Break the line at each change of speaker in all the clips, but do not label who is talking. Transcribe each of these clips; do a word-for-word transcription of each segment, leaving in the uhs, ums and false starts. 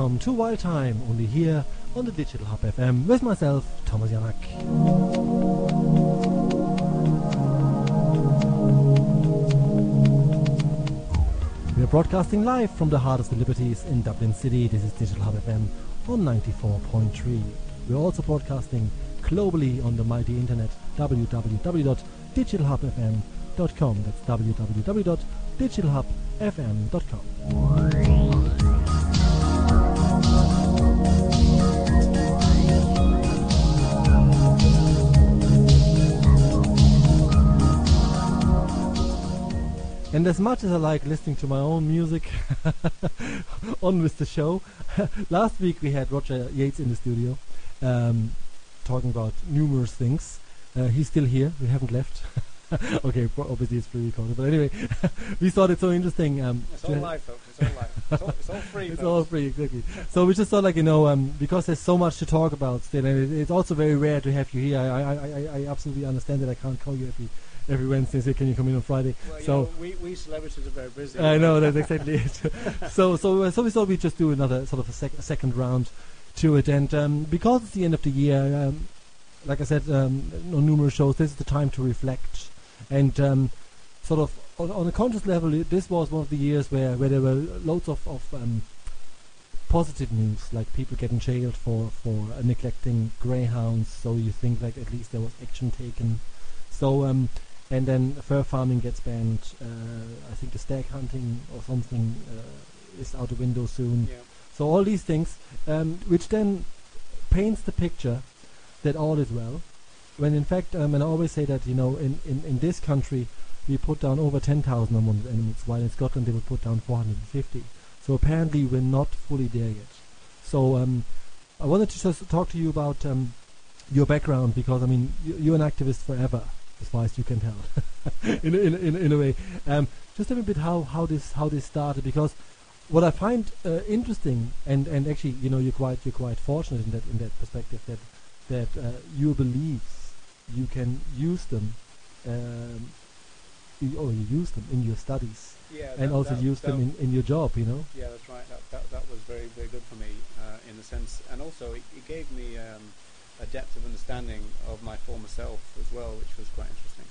welcome to Wild Time, only here on the Digital Hub F M with myself, Thomas Janak. We are broadcasting live from the heart of the Liberties in Dublin City. This is Digital Hub F M on ninety-four point three. We are also broadcasting globally on the mighty internet, w w w dot digital hub f m dot com. That's w w w dot digital hub f m dot com. And as much as I like listening to my own music, on with the show. Last week we had Roger Yates in the studio, um, talking about numerous things. Uh, he's still here. We haven't left. Okay, obviously it's pre-recorded, but anyway, we thought it so interesting. Um,
it's all live, folks. It's all live. It's all, it's all free.
It's
folks.
all free, exactly. So we just thought, like, you know, um, because there's so much to talk about still, and it, it's also very rare to have you here. I, I, I, I absolutely understand that I can't call you every every Wednesday and say, can you come in on Friday?
Well,
so
you know, we we celebrities are very busy.
I know, that's exactly it. So so uh, so we thought we'd just do another sort of a, sec- a second round to it, and um, because it's the end of the year, um, like I said, um, on numerous shows, this is the time to reflect. And um, sort of on, on a conscious level, I this was one of the years where, where there were loads of, of um, positive news, like people getting jailed for, for uh, neglecting greyhounds. So you think like at least there was action taken. So um, and then fur farming gets banned. Uh, I think the stag hunting or something uh, is out the window soon.
Yeah.
So all these things, um, which then paints the picture that all is well. When in fact, um, and I always say that, you know, in, in, in this country, we put down over ten thousand unwanted animals, while in Scotland they would put down four hundred fifty. So apparently we're not fully there yet. So um, I wanted to just talk to you about um, your background, because, I mean, you, you're an activist forever, as far as you can tell, in, in, in, in a way. Um, just a little bit how, how this how this started, because what I find uh, interesting, and, and actually, you know, you're quite you're quite fortunate in that in that perspective, that that uh, your beliefs, you can use them, um, you, or you use them in your studies,
yeah,
and
that,
also
that,
use
that
them in, in your job, you know?
Yeah, that's right. That, that, that was very, very good for me uh, in a sense. And also it, it gave me um, a depth of understanding of my former self as well, which was quite interesting.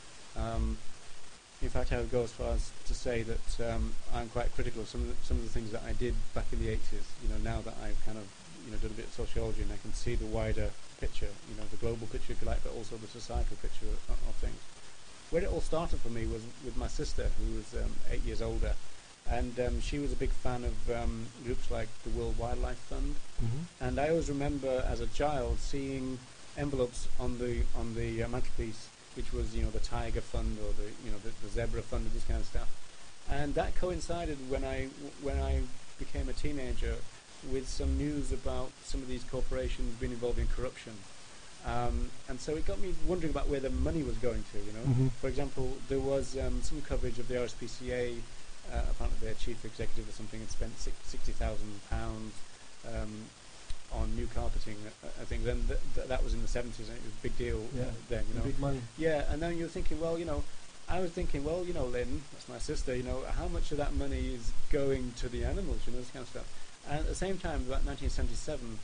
Um, in fact, I would go as far as to say that um, I'm quite critical of some of, the, some of the things that I did back in the eighties. You know, now that I've kind of you know done a bit of sociology and I can see the wider picture, you know, the global picture, if you like, but also the societal picture of, of things. Where it all started for me was with my sister, who was um, eight years older, and um, she was a big fan of um, groups like the World Wildlife Fund.
Mm-hmm.
And I always remember as a child seeing envelopes on the on the uh, mantelpiece, which was you know the Tiger Fund or the you know the, the Zebra Fund and this kind of stuff. And that coincided when I when I became a teenager with some news about some of these corporations being involved in corruption. Um, and so it got me wondering about where the money was going to, you know.
Mm-hmm.
For example, there was um, some coverage of the R S P C A, uh, apparently their chief executive or something had spent sixty thousand pounds um, on new carpeting, uh, I think. Then th- th- that was in the seventies, and it was a big deal
Yeah.
uh, then, you know.
Big money.
Yeah, and then you're thinking, well, you know, I was thinking, well, you know, Lynn, that's my sister, you know, how much of that money is going to the animals, you know, this kind of stuff. And at the same time, about nineteen seventy-seven,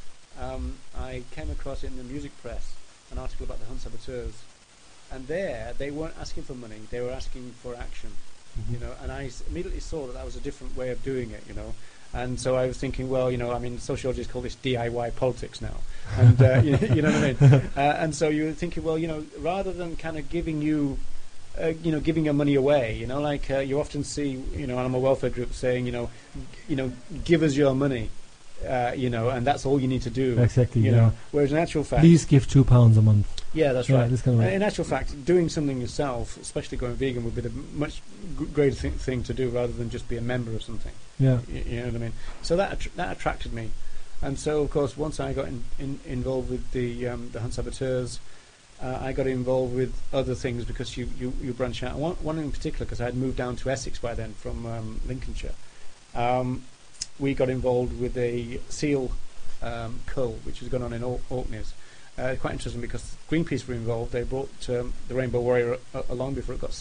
um, I came across in the music press an article about the Hunt Saboteurs, and there they weren't asking for money; they were asking for action,
Mm-hmm.
you know. And I s- immediately saw that that was a different way of doing it, you know. And so I was thinking, well, you know, I mean, sociologists call this D I Y politics now, and uh, you, know, you know what I mean. Uh, and so you were thinking, well, you know, rather than kind of giving you Uh, you know, giving your money away, you know, like uh, you often see, you know, animal welfare groups saying, you know, g- you know, give us your money, uh, you know, and that's all you need to do.
Exactly,
you
yeah.
know. Whereas in actual fact,
Please give two pounds a month.
yeah, that's
Yeah,
right.
this kind of
Uh,
way.
in actual fact, doing something yourself, especially going vegan, would be the m- much g- greater th- thing to do rather than just be a member of something.
Yeah.
Y- you know what I mean? So that attr- that attracted me, and so of course once I got in, in, involved with the um, the Hunt Saboteurs. Uh, I got involved with other things because you, you, you branch out. One, one in particular, because I had moved down to Essex by then from um, Lincolnshire. Um, we got involved with a seal um, cull, which was going on in Or- Orkneys. Uh, quite interesting because Greenpeace were involved. They brought um, the Rainbow Warrior a- along before it got sunk.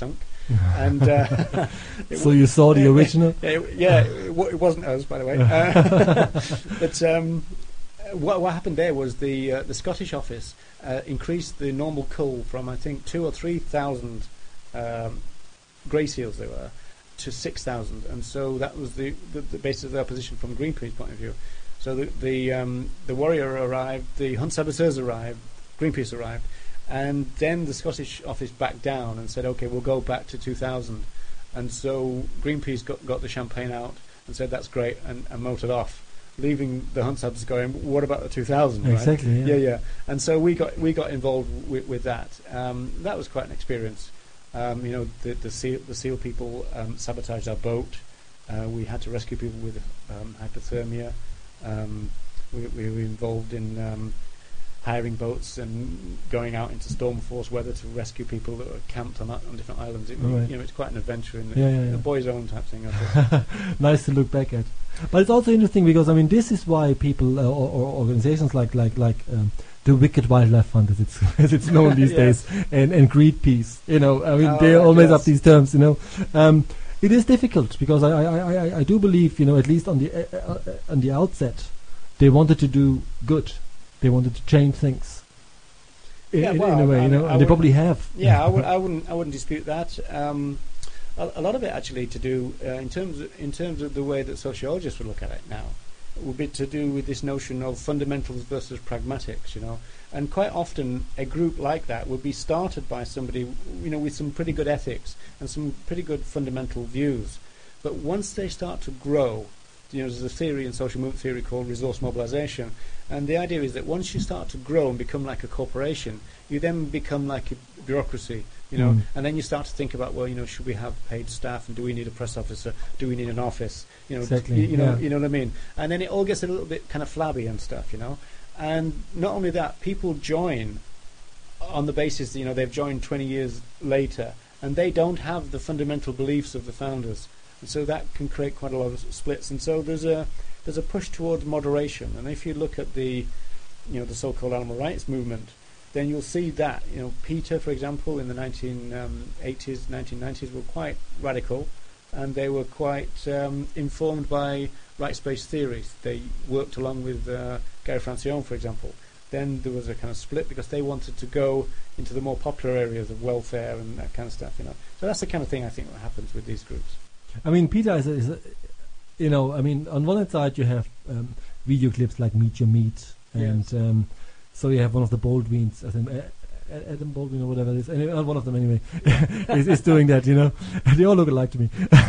and uh,
so you saw the original?
Yeah, it, yeah, it, w- it wasn't us, by the way. Uh, but um, what, what happened there was the uh, the Scottish office uh, increased the normal cull from I think two or three thousand um, grey seals there were to six thousand, and so that was the, the, the basis of their position from Greenpeace point of view. So the the, um, the Warrior arrived, the Hunt Saboteurs arrived, Greenpeace arrived, and then the Scottish office backed down and said, okay, we'll go back to two thousand. And so Greenpeace got, got the champagne out and said that's great, and, and motored off, leaving the Hunt Sabs going, what about the two thousand?
Exactly.
Right?
Yeah.
yeah, yeah. And so we got we got involved with, with that. Um, that was quite an experience. Um, you know, the the seal the seal people um, sabotaged our boat. Uh, we had to rescue people with um, hypothermia. Um, we, we were involved in um, hiring boats and going out into storm force weather to rescue people that were camped on, on different islands. It,
right.
You know, it's quite an adventure in the,
yeah, yeah, yeah.
the boys' own type thing. I think.
Nice to look back at. But it's also interesting because I mean, this is why people uh, or, or organizations like like like um, the Wicked Wildlife Fund, as it's as it's known these
yes.
days, and and Greenpeace. You know, I mean,
oh,
they all mess
yes.
up these terms. You know. Um, It is difficult because I, I, I, I do believe, you know, at least on the uh, uh, on the outset, they wanted to do good. They wanted to change things in,
yeah,
in,
well,
in a way,
I
you
mean,
know,
I
and they probably have.
Yeah, I, w- I wouldn't I wouldn't dispute that. Um, a, a lot of it actually to do uh, in terms of, in terms of the way that sociologists would look at it now would be to do with this notion of fundamentals versus pragmatics, you know. And quite often a group like that would be started by somebody, you know, with some pretty good ethics and some pretty good fundamental views. But once they start to grow, you know, there's a theory in social movement theory called resource mobilization, and the idea is that once you start to grow and become like a corporation, you then become like a bureaucracy, you know,
Mm.
and then you start to think about, well, you know, should we have paid staff, and do we need a press officer, do we need an office, you know,
Exactly,
you, you know,
yeah.
you know what I mean? And then it all gets a little bit kind of flabby and stuff, you know. And not only that, people join on the basis that, you know, they've joined twenty years later, and they don't have the fundamental beliefs of the founders. And so that can create quite a lot of splits. And so there's a there's a push towards moderation. And if you look at the, you know, the so-called animal rights movement, then you'll see that, you know, PETA, for example, in the nineteen eighties, nineteen nineties, were quite radical, and they were quite um, informed by rights-based theories. They worked along with uh, Gary Francione, for example. Then there was a kind of split because they wanted to go into the more popular areas of welfare and that kind of stuff, you know. So that's the kind of thing I think that happens with these groups.
I mean, PETA is, a, is a, you know, I mean, on one side you have um, video clips like Meet Your Meat, and
Yes.
um, so you have one of the Baldwins, I think, uh, Adam Baldwin or whatever it is, anyway, not one of them anyway, is, is doing that, you know. They all look alike to me.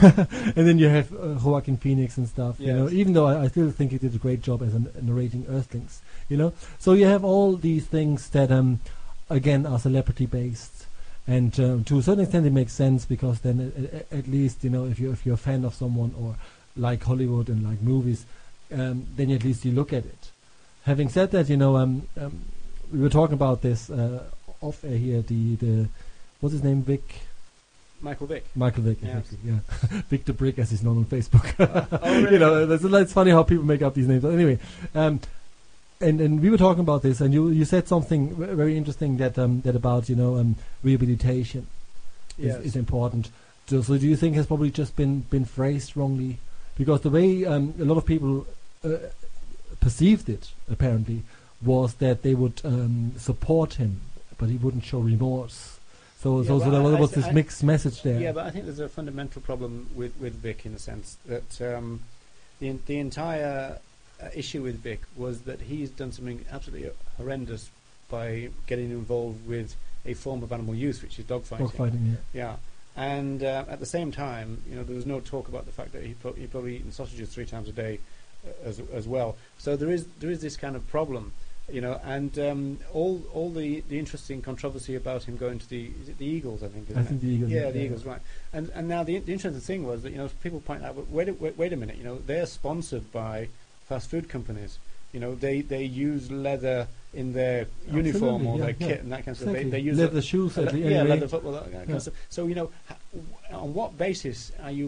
And then you have uh, Joaquin Phoenix and stuff, you know,
Yes.
even though I, I still think he did a great job as an, narrating Earthlings, you know. So you have all these things that, um, again, are celebrity-based. And um, to a certain extent it makes sense because then at, at least, you know, if you're, if you're a fan of someone or like Hollywood and like movies, um, then at least you look at it. Having said that, you know, um, um, we were talking about this uh, off air here. The the what's his name? Vic.
Michael Vick.
Michael Vick.
Yes.
Exactly. Yeah. Vic the Brick, as he's known on Facebook.
Uh, oh, really?
You know, that's, it's funny how people make up these names. But anyway, um, and and we were talking about this, and you you said something v- very interesting that um, that about you know um, rehabilitation is,
Yes.
is important. So, so do you think has probably just been been phrased wrongly? Because the way um, a lot of people uh, perceived it, apparently, was that they would um, support him, but he wouldn't show remorse. So,
Yeah,
so, so
well,
there
I-
was
I-
this
I-
mixed message there.
Yeah, but I think there's a fundamental problem with, with Vic in the sense that um, the en- the entire uh, issue with Vic was that he's done something absolutely horrendous by getting involved with a form of animal use, which is dogfighting.
Dogfighting, yeah.
Yeah, and uh, at the same time, you know, there was no talk about the fact that he pro- he probably eaten sausages three times a day uh, as as well. So there is there is this kind of problem, you know, and um, all all the, the interesting controversy about him going to the is it the Eagles, I think. Isn't
I
it?
think the Eagles.
Yeah, the Eagles, right. And and now the, the interesting thing was that, you know, people point out, wait, a- wait, wait a minute, you know, they're sponsored by fast food companies. You know, they, they use leather in their uniform or
yeah,
their
yeah.
kit and that kind of stuff.
Exactly.
They, they use
leather
a-
shoes,
a
at
le-
the
yeah,
anyway.
leather football, that kind
Yeah.
of stuff. So, you know, ha- w- on what basis are you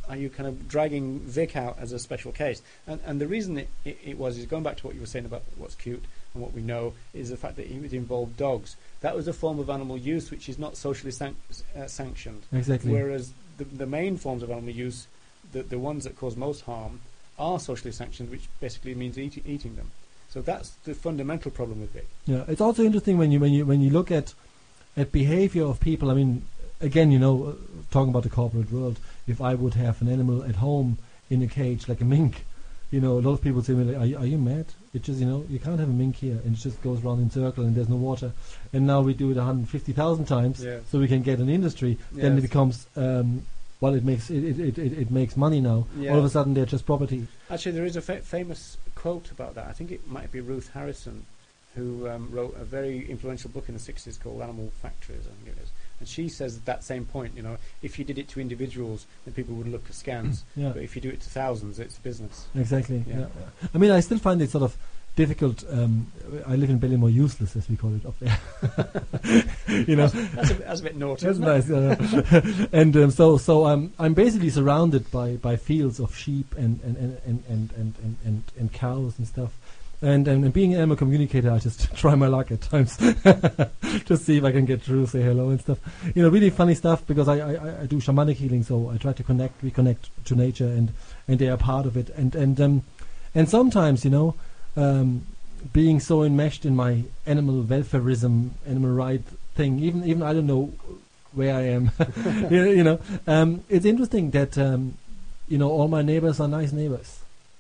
are you kind of dragging Vic out as a special case? And, and the reason it, it, it was is going back to what you were saying about what's cute and what we know is the fact that it involved dogs. That was a form of animal use which is not socially san- uh, sanctioned.
Exactly.
Whereas the, the main forms of animal use, the, the ones that cause most harm, are socially sanctioned, which basically means eat, eating them. So that's the fundamental problem with Vic.
Yeah, it's also interesting when you when you when you look at at behavior of people. I mean, again, you know, uh, talking about the corporate world, if I would have an animal at home in a cage like a mink, you know, a lot of people say, like, are, you, are you mad? It just, you know, you can't have a mink here, and it just goes around in circle, and there's no water. And now we do it one hundred fifty thousand times,
Yes.
so we can get an industry. Then it
Yes.
becomes, um, well, it makes it, it, it, it makes money now.
Yeah.
All of a sudden, they're just property.
Actually, there is a fa- famous quote about that. I think it might be Ruth Harrison, who um, wrote a very influential book in the sixties called Animal Factories, I think it is. And she says that same point, you know, if you did it to individuals, then people would look askance.
Yeah.
But if you do it to thousands, it's business.
Exactly.
Yeah.
Yeah. yeah. I mean, I still find it sort of difficult. Um, I live in Ballymore, useless, as we call it up there. you know,
That's, that's, a, bit- that's a bit naughty,
that's
isn't it?
nice. Uh, and um, so, so um, I'm basically surrounded by, by fields of sheep and and, and, and, and, and, and, and, and cows and stuff. And, and and being an animal communicator, I just try my luck at times, just see if I can get through, say hello and stuff. You know, really funny stuff, because I, I, I do shamanic healing, so I try to connect, reconnect to nature, and, and they are part of it. And and um, and sometimes, you know, um, being so enmeshed in my animal welfareism, animal right thing, even even I don't know where I am. you, you know, um, it's interesting that um, you know, all my neighbors are nice neighbors.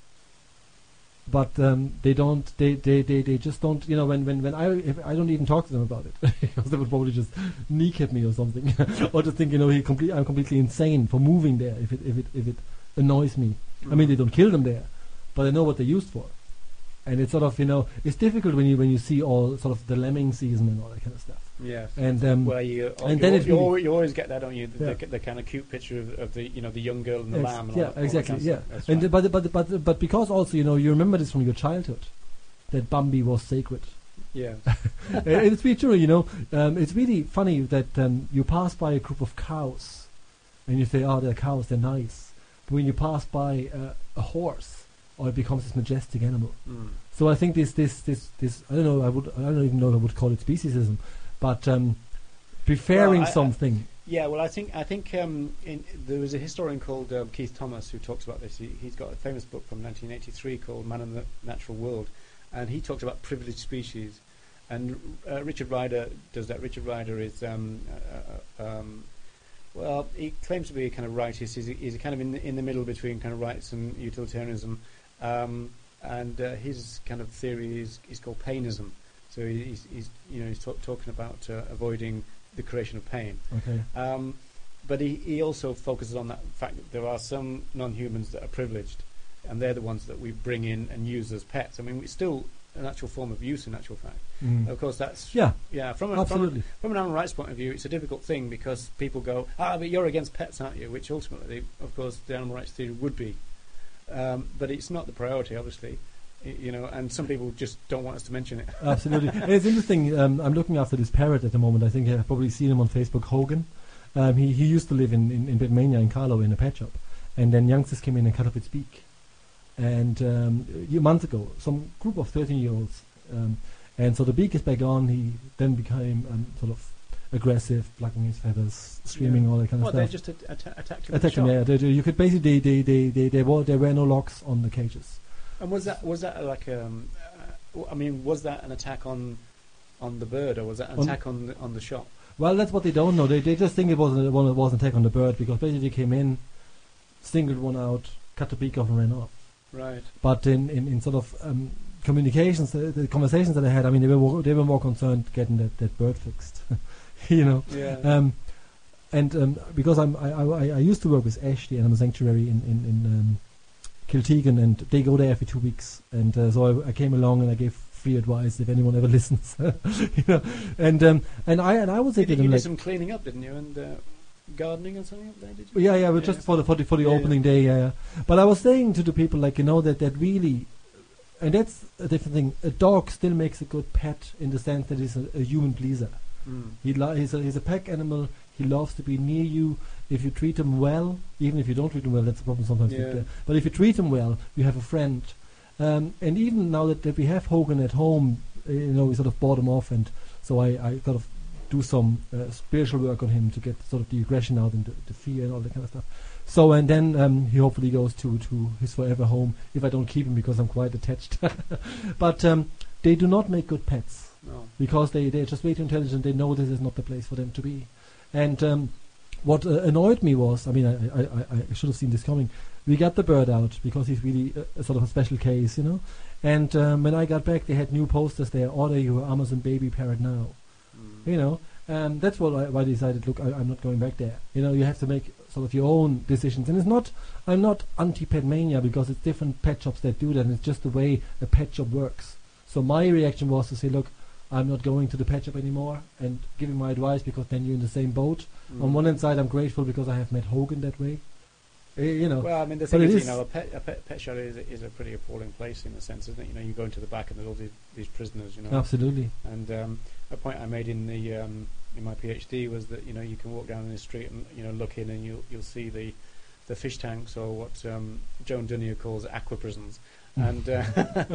But um, they don't. They, they, they, they just don't. You know, when, when, when I if I don't even talk to them about it, because they would probably just kneecap me or something, or just think, you know, he complete. I'm completely insane for moving there if it if it if it annoys me.
Mm.
I mean, they don't kill them there, but they know what they're used for, and it's sort of, you know, it's difficult when you when you see all sort of the lemming season and all that kind of stuff.
Yes.
And um,
Where you,
and
you,
then
al-
it's
you,
really-
al- you always get that, don't you? The,
Yeah.
the, the kind of cute picture of, of the, you know, the young girl and the
Ex-
lamb. And
yeah,
all that, all that
exactly.
kind of
Yeah,
stuff. That's
and
right.
but but but but because also, you know, you remember this from your childhood, that Bambi was sacred.
Yeah.
And it's really true, you know. Um, it's really funny that um, you pass by a group of cows, and you say, "Oh, they're cows, they're nice." But when you pass by uh, a horse, oh, it becomes this majestic animal.
Mm.
So I think this, this, this, this. I don't know. I would. I don't even know if I would call it speciesism, but um, preferring
Well, I- I-
something.
Yeah, well, I think I think um, in, there was a historian called um, Keith Thomas who talks about this. He, he's got a famous book from nineteen eighty-three called Man in the Natural World, and he talks about privileged species. And uh, Richard Ryder does that. Richard Ryder is, um, uh, uh, um, well, he claims to be a kind of rightist. He's, he's kind of in the, in the middle between kind of rights and utilitarianism. Um, and uh, his kind of theory is, is called painism. So he, he's, he's, you know, he's talk, talking about uh, avoiding the creation of pain.
Okay.
Um, but he, he also focuses on that fact that there are some non-humans that are privileged, and they're the ones that we bring in and use as pets. I mean, it's still an actual form of use in actual fact.
Mm.
Of course, that's
Yeah.
yeah. From a, from,
Absolutely.
a, from an animal rights point of view, it's a difficult thing because people go, ah, but you're against pets, aren't you? Which ultimately, of course, the animal rights theory would be, um, but it's not the priority, obviously. Y- You know, and some people just don't want us to mention it.
Absolutely. And it's interesting. Um, I'm looking after this parrot at the moment. I think I've probably seen him on Facebook, Hogan. Um, he, he used to live in, in, in Bitmania in Carlo in a pet shop. And then youngsters came in and cut off its beak. And um, a month ago, some group of thirteen-year-olds. Um, and so the beak is back on. He then became um, sort of aggressive, plucking his feathers, screaming,
Yeah.
all that kind
Well,
of
they
stuff.
just at- atta- attacked him. with
Attacked him,
shot.
yeah. They, they, you could basically, they, they, they, they, were, there were no locks on the cages.
And was that was that like um, uh, I mean, was that an attack on on the bird, or was that an
On-
attack on the, on the shop?
Well, that's what they don't know. They they just think it was an, one was an attack on the bird, because basically they came in, singled one out, cut the beak off, and ran off.
Right.
But in, in, in sort of um, communications, uh, the conversations that I had, I mean, they were more, they were more concerned getting that, that bird fixed, you know.
Yeah.
Um, and um, because I'm I, I, I used to work with Ash, the Animal Sanctuary in in, in um, Kiltegan, and they go there every two weeks. And uh, so I, I came along and I gave free advice if anyone ever listens, you know. And um, and I and I would say
you
to
did,
them,
you did
like,
some cleaning up, didn't you? And uh, gardening and something up there, did you?
yeah, yeah, but
Yeah.
just for the for the for the
Yeah,
opening day, yeah, yeah. But I was saying to the people, like, you know, that that really, and that's a different thing. A dog still makes a good pet in the sense that he's a, a human pleaser.
Mm.
He li- he's a he's a pack animal. He loves to be near you. If you treat him well, even if you don't treat him well, that's a problem sometimes.
Yeah.
With, uh, but if you treat him well, you have a friend. Um, and even now that, that we have Hogan at home, uh, you know, we sort of bought him off, and so I, I sort of do some uh, spiritual work on him to get sort of the aggression out and the, the fear and all that kind of stuff. So and then um, he hopefully goes to, to his forever home if I don't keep him, because I'm quite attached. But um, they do not make good pets.
No.
Because they, they're just way too intelligent. They know this is not the place for them to be. And um, what uh, annoyed me was, I mean, I, I, I, I should have seen this coming. We got the bird out because he's really a, a sort of a special case, you know. And um, when I got back, they had new posters there. Order your Amazon baby parrot now.
Mm.
You know, um, that's what I, why I decided, look, I, I'm not going back there. You know, you have to make sort of your own decisions. And it's not, I'm not anti-pet mania, because it's different pet shops that do that, and it's just the way a pet shop works. So my reaction was to say, look, I'm not going to the pet shop anymore and giving my advice, because then you're in the same boat.
Mm.
On one hand side, I'm grateful because I have met Hogan that way. Uh, you know.
Well, I mean, the
But
thing
it
is,
is-
you know, a pet, a pet, pet shop is, a- is a pretty appalling place in the sense, isn't it? You know, you go into the back and there's all these, these prisoners, you know.
Absolutely.
And um, a point I made in the um, in my PhD was that, you know, you can walk down the street and, you know, look in and you'll you'll see the the fish tanks, or what um, Joan Dunnier calls aqua prisons. And uh,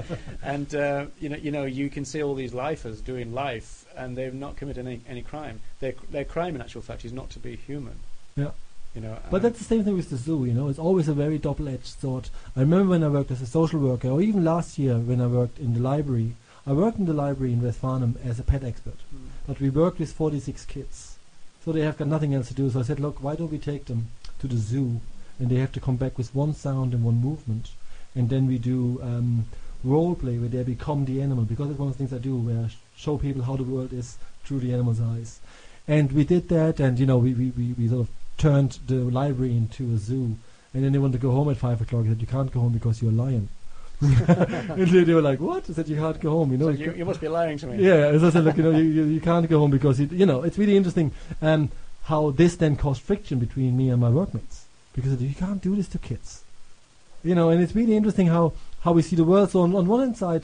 and uh, you know you know you can see all these lifers doing life, and they've not committed any any crime. Their their crime, in actual fact, is not to be human.
Yeah.
You know.
But
um,
that's the same thing with the zoo, you know. It's always a very double-edged sword. I remember when I worked as a social worker, or even last year when I worked in the library. I worked in the library in West Farnham as a pet expert.
mm,
But we worked with forty-six kids. So they have got nothing else to do. So I said, look, why don't we take them to the zoo? And they have to come back with one sound and one movement. And then we do um, role play where they become the animal, because it's one of the things I do, where I sh- show people how the world is through the animal's eyes. And we did that, and you know, we, we, we, we sort of turned the library into a zoo. And then they wanted to go home at five o'clock. I said, you can't go home because you're a lion. And they, they were like, what? I said, you can't go home. You know,
so
you
you,
ca-
you must be lying to me.
yeah, as I said, look, you know, you, you, you can't go home because, you, you know, it's really interesting um, how this then caused friction between me and my workmates. Because you can't do this to kids. You know, and it's really interesting how, how we see the world. So on, on one hand side,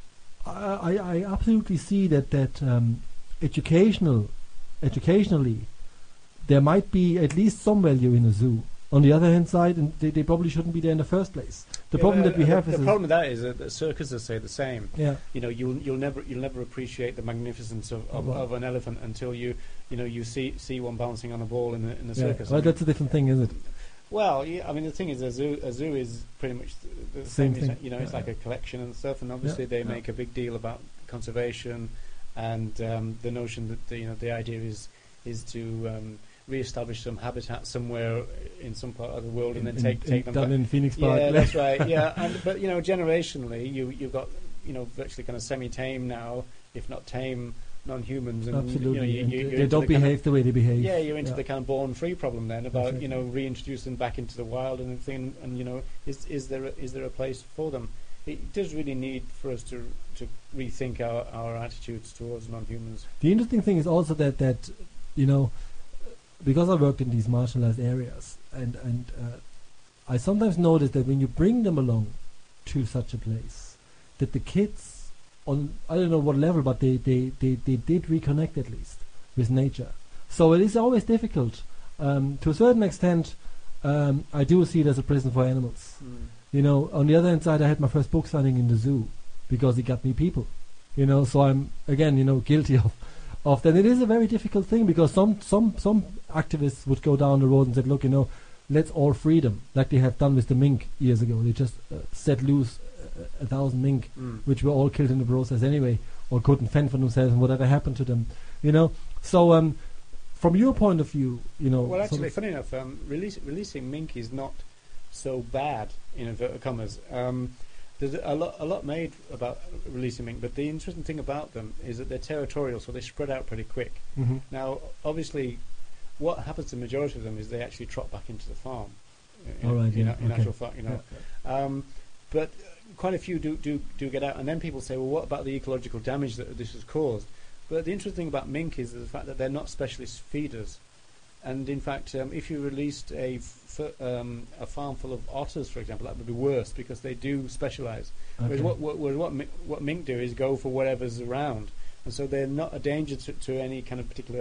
I, I, I absolutely see that, that um, educational, educationally, there might be at least some value in a zoo. On the other hand side, and they, they probably shouldn't be there in the first place. The
Yeah,
problem
but,
that we
uh,
have
the,
is...
the
is-
problem with that is that the circuses say the same.
yeah.
You know, you'll you'll never you'll never appreciate the magnificence of, of,
Well-
of an elephant until you you know you see see one bouncing on a ball in the in the
Yeah.
circus.
Well, that's a different thing, isn't it?
Well, yeah, I mean, the thing is, a zoo, a zoo is pretty much the, the
Same
same. as-
thing.
You know, it's
Yeah,
like
yeah.
a collection and stuff, and obviously
Yeah,
they
yeah.
make a big deal about conservation, and um, the notion that the, you know the idea is is to um, re-establish some habitat somewhere in some part of the world, and then
In-
take
in-
take them
down
back.
in Phoenix Park.
Yeah, that's right. Yeah, and, but you know, generationally, you you've got you know virtually kind of semi-tame now, if not tame, non-humans, and
Absolutely.
you know, you,
and
you,
they-
you're
they
into
don't
the kind of-
behave the way they behave.
yeah, you're into
Yeah.
the kind of born-free problem then about
right.
you know reintroducing back into the wild and everything, and you know is is there a, is there a place for them? It does really need for us to to rethink our, our attitudes towards non-humans.
The interesting thing is also that that you know, because I worked in these marginalized areas, and and uh, I sometimes notice that when you bring them along to such a place, that the kids on I don't know what level, but they they, they, they did reconnect at least with nature. So it is always difficult. Um, to a certain extent, um, I do see it as a prison for animals. You know, on the other hand side, I had my first book signing in the zoo because it got me people. You know, so I'm again, you know, guilty of of that. It is a very difficult thing because some some some activists would go down the road and said, look, you know, let's all free them, like they have done with the mink years ago. They just uh, set loose a, a thousand mink,
Mm.
which were all killed in the process anyway, or couldn't fend for themselves, and whatever happened to them. You know, so um, from your point of view, you know,
Well,
sort
actually,
of-
funny enough, um, release, releasing mink is not so bad in inverted commas. Um, there's a lot, a lot made about releasing mink, but the interesting thing about them is that they're territorial, so they spread out pretty quick.
Mhm.
Now, obviously, what happens to the majority of them is they actually trot back into the farm. In,
All right,
in,
yeah,
in
okay.
actual fact, you know. Um, but quite a few do, do do get out, and then people say, well, what about the ecological damage that this has caused? But the interesting thing about mink is the fact that they're not specialist feeders. And in fact, um, if you released a, f- um, a farm full of otters, for example, that would be worse because they do specialise. Whereas
Okay.
what what, whereas what, mi- what mink do is go for whatever's around, and so they're not a danger to, to any kind of particular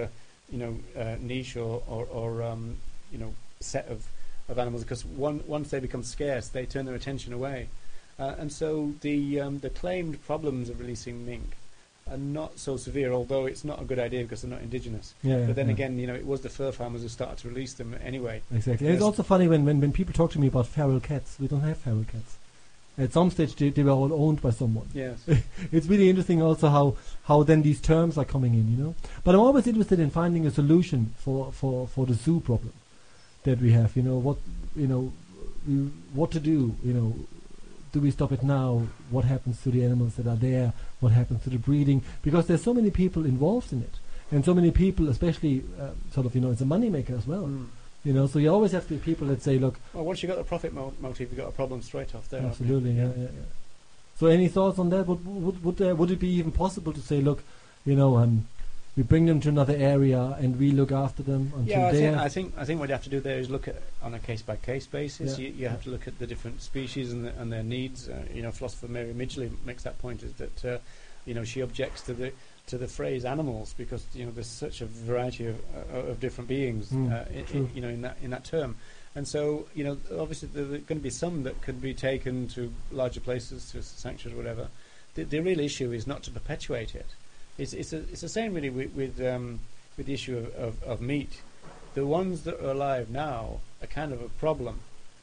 you know, uh, niche or or, or um, you know, set of, of animals, because one, once they become scarce, they turn their attention away, uh, and so the um, the claimed problems of releasing mink are not so severe, although it's not a good idea because they're not indigenous.
Yeah, yeah,
but then
yeah.
again, you know, it was the fur farmers who started to release them anyway.
Exactly. And it's
Yes.
also funny when, when, when people talk to me about feral cats. We don't have feral cats. At some stage, they, they were all owned by someone.
Yes.
It's really interesting also how, how then these terms are coming in, you know. But I'm always interested in finding a solution for, for, for the zoo problem that we have. You know what you know we, what to do. You know, do we stop it now? What happens to the animals that are there? What happens to the breeding? Because there's so many people involved in it, and so many people, especially uh, sort of, you know, it's a moneymaker as well.
Mm.
You know, so you always have to be people that say, look,
Well, once you've got the profit mo- motive, you've got a problem straight off there. haven't you?
absolutely, yeah, yeah, yeah. So, any thoughts on that? Would would would, uh, would it be even possible to say, look, you know, um, we bring them to another area and we look after them until
Yeah, I
they
think,
are
I think I think what you have to do there is look at on a case by case basis.
Yeah.
You, you have to look at the different species and, the, and their needs. Uh, you know, philosopher Mary Midgley makes that point, is that uh, you know, she objects to the to the phrase animals because, you know, there's such a variety of uh, of different beings
Mm,
uh, i-
true.
i- you know, in that in that term. And so, you know, obviously there are going to be some that could be taken to larger places, to sanctuaries or whatever. The, the real issue is not to perpetuate it. It's it's, a, it's the same really with with, um, with the issue of, of, of meat. The ones that are alive now are kind of a problem.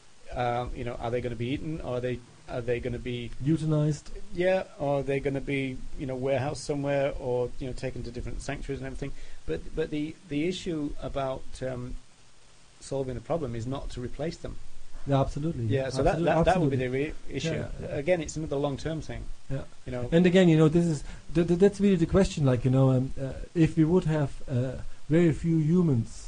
Um, you know, are they going to be eaten? Or are they are they going to be
euthanized.
yeah? Or are they going to be, you know, warehoused somewhere, or, you know, taken to different sanctuaries and everything? But but the the issue about um, solving the problem is not to replace them.
Yeah, absolutely.
Yeah, so
Absolute-
that, that that would be
absolutely.
the re- issue.
Yeah, yeah.
Again, it's another long-term thing.
Yeah.
You know.
And again, you know, this is th- th- that's really the question. Like, you know, um, uh, if we would have uh, very few humans,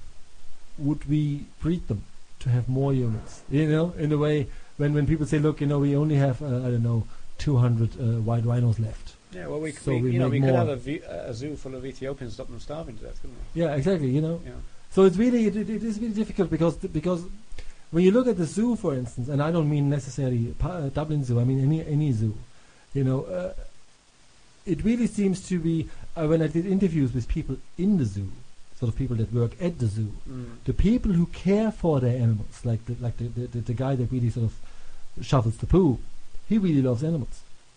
would we breed them to have more humans? You know, in a way, when when people say, look, you know, we only have uh, I don't know two hundred uh, white rhinos left.
Yeah, well, we, c-
So
we,
we
you know,
make
we could
more.
have a, v- a zoo full of Ethiopians, stop them starving to death, couldn't we?
Yeah, exactly. You know,
Yeah.
so it's really it, it, it is really difficult because th- because when you look at the zoo, for instance, and I don't mean necessarily pa- uh, Dublin Zoo, I mean any any zoo, you know, uh, it really seems to be uh, when I did interviews with people in the zoo, sort of people that work at the zoo,
Mm.
the people who care for their animals, like the like the, the, the, the guy that really sort of shovels the poo, he really loves animals.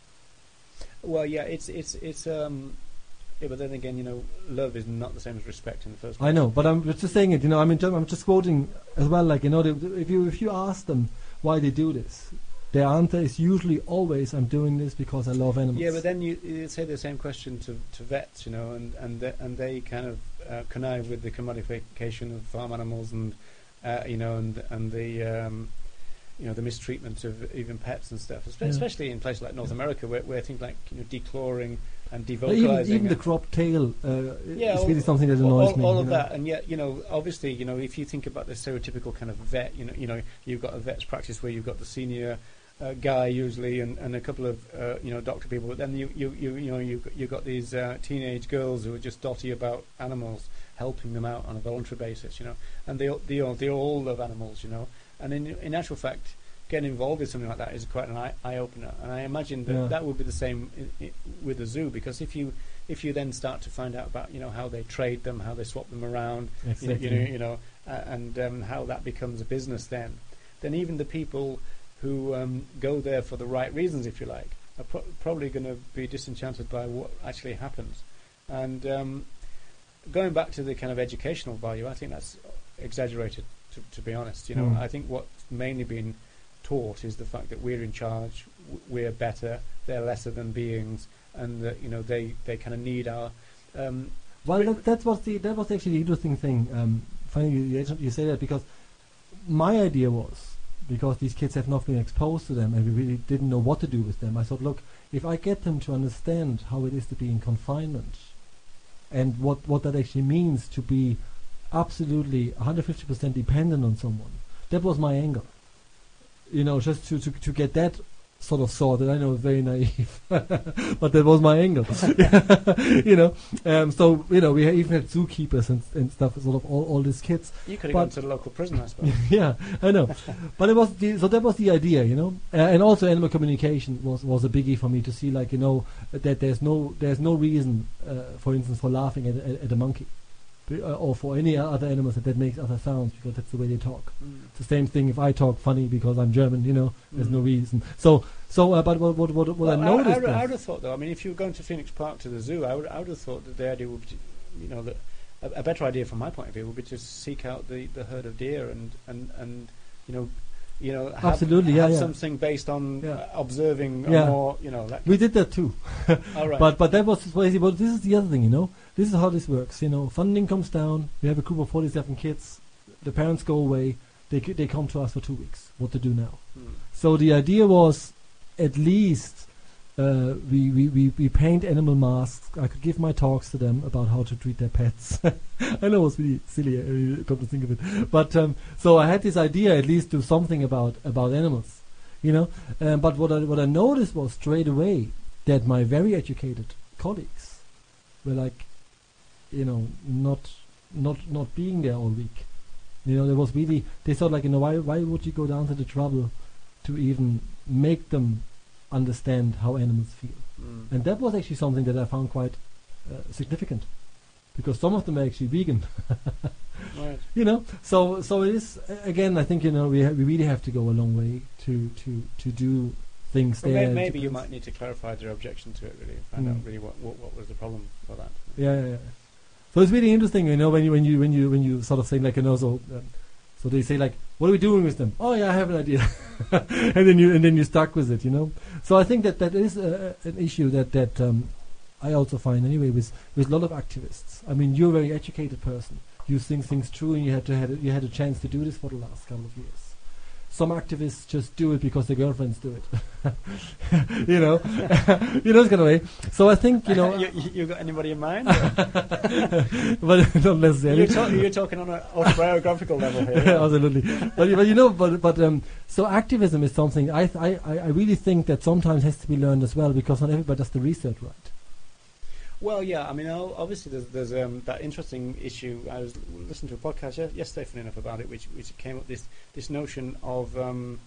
Well, yeah, it's it's it's um, yeah, but then again, you know, love is not the same as respect in the first place.
I know, but I'm just saying it. You know, I mean, ju- I'm just quoting as well. Like, you know, the, the- if you if you ask them why they do this, their answer is usually always, "I'm doing this because I love animals."
Yeah, but then you, you say the same question to, to vets, you know, and and the, and they kind of uh, connive with the commodification of farm animals, and uh, you know, and and the um, you know, the mistreatment of even pets and stuff, Espe-
Yeah.
especially in places like North America, where, where things like, you know, declawing and
But even
devocalizing,
even the
and-
crop tail uh,
Yeah,
is
all-
really something that
all,
annoys
all,
me.
all
you
of
know.
that, and yet, you know, obviously, you know, if you think about the stereotypical kind of vet, you know, you know, you've got a vet's practice where you've got the senior uh, guy usually, and, and a couple of uh, you know, doctor people, but then you you you, you know you you've got these uh, teenage girls who are just dotty about animals, helping them out on a voluntary basis, you know, and they all- they all, they all love animals, you know, and in in actual fact, getting involved with something like that is quite an eye, eye opener, and I imagine that
Yeah.
that would be the same i i with the zoo, because if you if you then start to find out about, you know, how they trade them, how they swap them around, you know,
Exactly.
you know, you know uh, and um, how that becomes a business, then then even the people who um, go there for the right reasons, if you like, are pro- probably going to be disenchanted by what actually happens. And um, going back to the kind of educational value, I think that's exaggerated, to, to be honest. You know,
Mm.
I think what's mainly been taught is the fact that we're in charge, w- we're better, they're lesser than beings, and that, you know, they, they kind of need our um,
Well, that, that was the that was actually the interesting thing. Um, funny you, you actually- you say that, because my idea was, because these kids have not been exposed to them and we really didn't know what to do with them. I thought, look, if I get them to understand how it is to be in confinement and what what that actually means to be absolutely one hundred fifty percent dependent on someone, that was my angle. You know, just to to, to get that sort of sorted. I know, very naive, but that was my angle. You know, um, so you know, we even had zookeepers and, and stuff. Sort of all, all these kids.
You could have
But-
gone to the local prison, I suppose.
Yeah, I know. But it was the, so that was the idea, you know. Uh, and also animal communication was, was a biggie for me, to see, like, you know, that there's no there's no reason, uh, for instance, for laughing at, at, at a monkey. Be- uh, or for any other animals that, that makes other sounds, because that's the way they talk.
Mm.
It's the same thing if I talk funny because I'm German, you know, there's no
Mm.
reason. So, so, uh, but what, what, what, what
Well,
I
I,
noticed
I, would- I
was-
would have thought, though, I mean, if you were going to Phoenix Park to the zoo, I would, I would have thought that the idea would be, you know, that a, a better idea from my point of view would be to seek out the, the herd of deer and, and, and you know, you know, have,
Absolutely, yeah,
have
yeah.
something based on
Yeah.
uh, observing a
Yeah.
more, you know, that
we did that too.
all right.
But but that was crazy. But this is the other thing, you know. This is how this works. You know, funding comes down. We have a group of forty-seven kids. The parents go away. They c- they come to us for two weeks. What to do now?
Mm.
So the idea was, at least uh, we, we, we, we paint animal masks. I could give my talks to them about how to treat their pets. I know it's really silly, uh, come to think of it. But um, so I had this idea, at least do something about about animals, you know. Um, but what I what I noticed was straight away that my very educated colleagues were like, you know, not not not being there all week. You know, there was really, they thought like, you know, why why would you go down to the trouble to even make them understand how animals feel?
Mm.
And that was actually something that I found quite uh, significant, because some of them are actually vegan.
Right.
You know, so so it is, uh, again, I think, you know, we ha- we really have to go a long way to to to do things
Well,
there.
may, maybe you
depends-
might need to clarify their objection to it, really, and find
Mm.
out really what, what, what was the problem for that.
Yeah, yeah, yeah. So it's really interesting, you know, when you when you when you when you sort of say like, you know, so um, so they say like, what are we doing with them? Oh yeah, I have an idea, and then you and then you stuck with it, you know. So I think that that is uh, an issue that that um, I also find anyway with with a lot of activists. I mean, you're a very educated person. You think things through, and you had to had a, you had a chance to do this for the last couple of years. Some activists just do it because their girlfriends do it. You know, you know, it's kind of way. So I think, you know,
you, you, you got anybody in mind?
but not necessarily.
you're, talk, you're talking on an autobiographical level here.
Yeah, absolutely. But, but you know, but but um, so activism is something I, th- I I I really think that sometimes has to be learned as well, because not everybody does the research right.
Well, yeah, I mean, o- obviously there's, there's um, that interesting issue. I was listening to a podcast ye- yesterday, funny enough, about it, which which came up this this notion of um,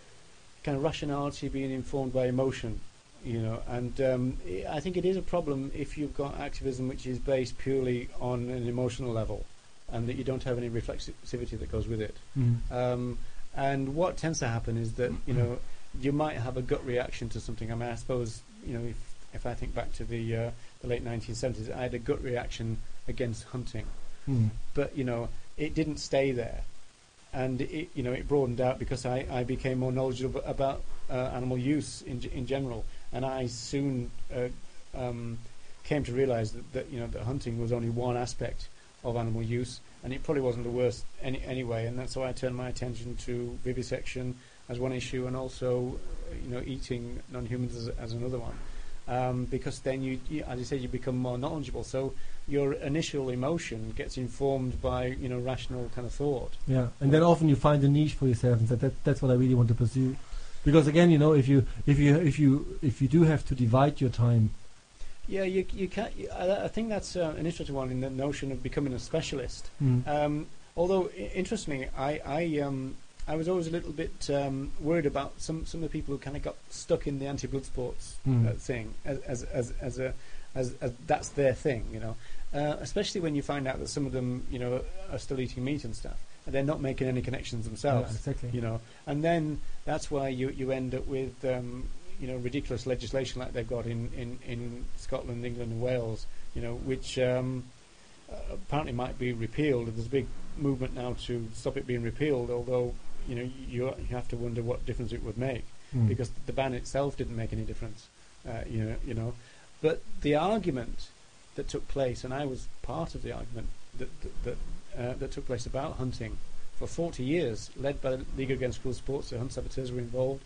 kind of rationality being informed by emotion, you know. And um, I I think it is a problem if you've got activism which is based purely on an emotional level, and that you don't have any reflexivity that goes with it. Um, and what tends to happen is that, you know, you might have a gut reaction to something. I mean, I suppose, you know, if if I think back to the uh, the late nineteen seventies, I had a gut reaction against hunting,
Mm.
but you know, it didn't stay there, and it, you know, it broadened out because I, I became more knowledgeable about uh, animal use in g- in general, and I soon uh, um, came to realise that, that you know that hunting was only one aspect of animal use, and it probably wasn't the worst any, anyway, and that's why I turned my attention to vivisection as one issue, and also uh, you know eating non-humans as, as another one. Um, because then you, you, as you say, you become more knowledgeable. So your initial emotion gets informed by, you know, rational kind of thought.
Yeah, and then often you find a niche for yourself, and that, that that's what I really want to pursue. Because again, you know, if you if you if you if you do have to divide your time,
Yeah, you you can't. You, I, I think that's uh, an interesting one in the notion of becoming a specialist.
mm.
Um, although I- interestingly, I I um I was always a little bit um, worried about some some of the people who kind of got stuck in the anti-blood sports
Mm.
uh, thing as as as as a as, as that's their thing, you know. Uh, especially when you find out that some of them, you know, are still eating meat and stuff, and they're not making any connections
Yeah,
themselves,
exactly.
you know. And then that's why you you end up with um, you know ridiculous legislation like they've got in, in, in Scotland, England, and Wales, you know, which um, uh, apparently might be repealed. There's a big movement now to stop it being repealed, although you know you you have to wonder what difference it would make,
Mm.
because the ban itself didn't make any difference, uh, you know. You know, but the argument that took place, and I was part of the argument that that that, uh, that took place about hunting for forty years, led by the League Against Cruel Sports. The hunt saboteurs were involved.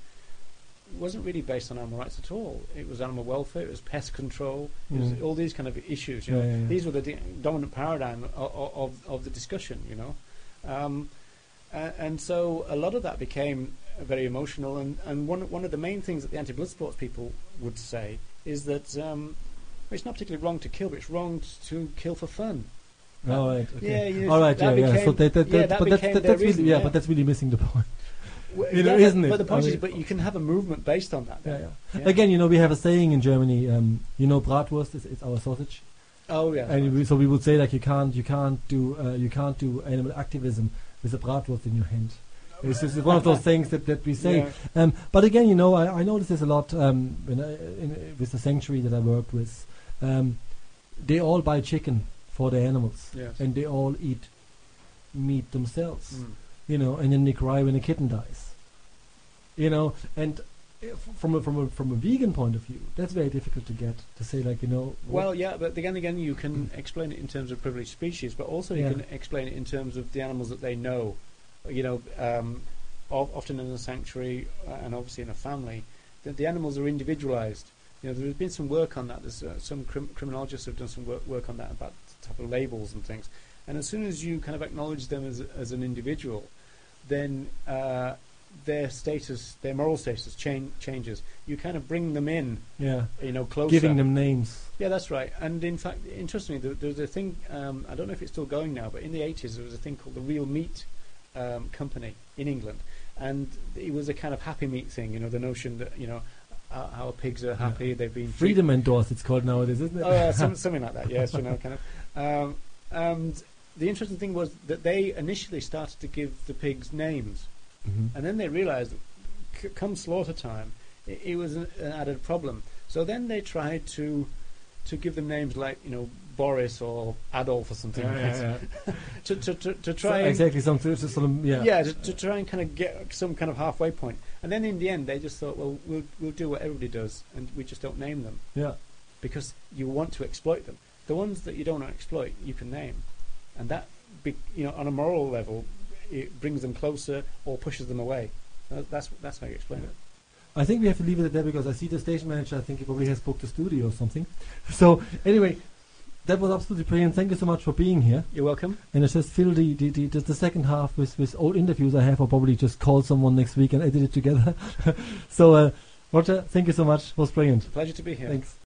Wasn't really based on animal rights at all. It was animal welfare. It was pest control. It was
Mm.
all these kind of issues. You
Yeah,
know,
yeah, yeah.
these were the d- dominant paradigm of, of of the discussion. You know, um, uh, and so a lot of that became very emotional. And, and one one of the main things that the anti-blood sports people would say is that um, it's not particularly wrong to kill, but it's wrong t- to kill for fun.
All right. Okay.
Yeah, you know,
All right.
that
Yeah. Yeah. So
became-
that, that,
yeah,
that,
that
but that's
became
that,
their
that's really
reason,
yeah,
yeah.
but that's really missing the point.
Well,
You know,
yeah,
isn't
but,
it?
But the point
I
is,
mean-
but you can have a movement based on that.
Yeah,
then.
yeah.
Yeah.
Again, you know, we have a saying in Germany. Um, you know, Bratwurst is, is our sausage.
Oh yeah.
And
right.
we, so we would say like you can't you can't do uh, you can't do animal activism with a bratwurst in your hand. It's just one of those things that, that we say.
Yeah.
Um, but again, you know, I, I notice this a lot um, when I, in, with the sanctuary that I worked with. Um, they all buy chicken for the animals,
Yes.
and they all eat meat themselves.
Mm.
You know, and then they cry when a kitten dies. You know, and uh, f- from a, from a from a vegan point of view, that's very difficult to get to say like you know. what-
Well, yeah, but again, again, you can explain it in terms of privileged species, but also you
Yeah.
can explain it in terms of the animals that they know. You know, um, of, often in a sanctuary uh, and obviously in a family, the, the animals are individualized. You know, there's been some work on that. There's uh, some crim- criminologists have done some work, work on that about the type of labels and things. And as soon as you kind of acknowledge them as as an individual, then uh, their status, their moral status, change, changes. You kind of bring them in,
yeah,
you know, closer.
giving them names.
Yeah, that's right. And in fact, interestingly, there, there was a thing, um, I don't know if it's still going now, but in the eighties there was a thing called the Real Meat um, Company in England. And it was a kind of happy meat thing, you know, the notion that, you know, our, our pigs are happy,
Yeah.
they've been...
Freedom Endorse, it's called nowadays, isn't it?
Oh, yeah, some, something like that, yes, you know, kind of. Um, and the interesting thing was that they initially started to give the pigs names.
Mhm.
And then they realised, c- come slaughter time, it, it was an, an added problem. So then they tried to to give them names like, you know, Boris or Adolf or something,
Yeah,
like
yeah, yeah.
to, to, to, to
So
try and,
exactly something to sort of yeah.
yeah, to, to try and kind of get some kind of halfway point. And then in the end, they just thought, well, we'll we'll do what everybody does, and we just don't name them
Yeah.
because you want to exploit them. The ones that you don't want to exploit, you can name, and that, be, you know, on a moral level, it brings them closer or pushes them away. That- That's that's how you explain it.
I think we have to leave it at that because I see the station manager. I think he probably has booked a studio or something. So anyway, that was absolutely brilliant. Thank you so much for being here.
You're welcome.
And I just fill the the, the, the, the second half with, with old interviews I have. I'll probably just call someone next week and edit it together. So uh, Roger, thank you so much. It was brilliant.
Pleasure to be here.
Thanks.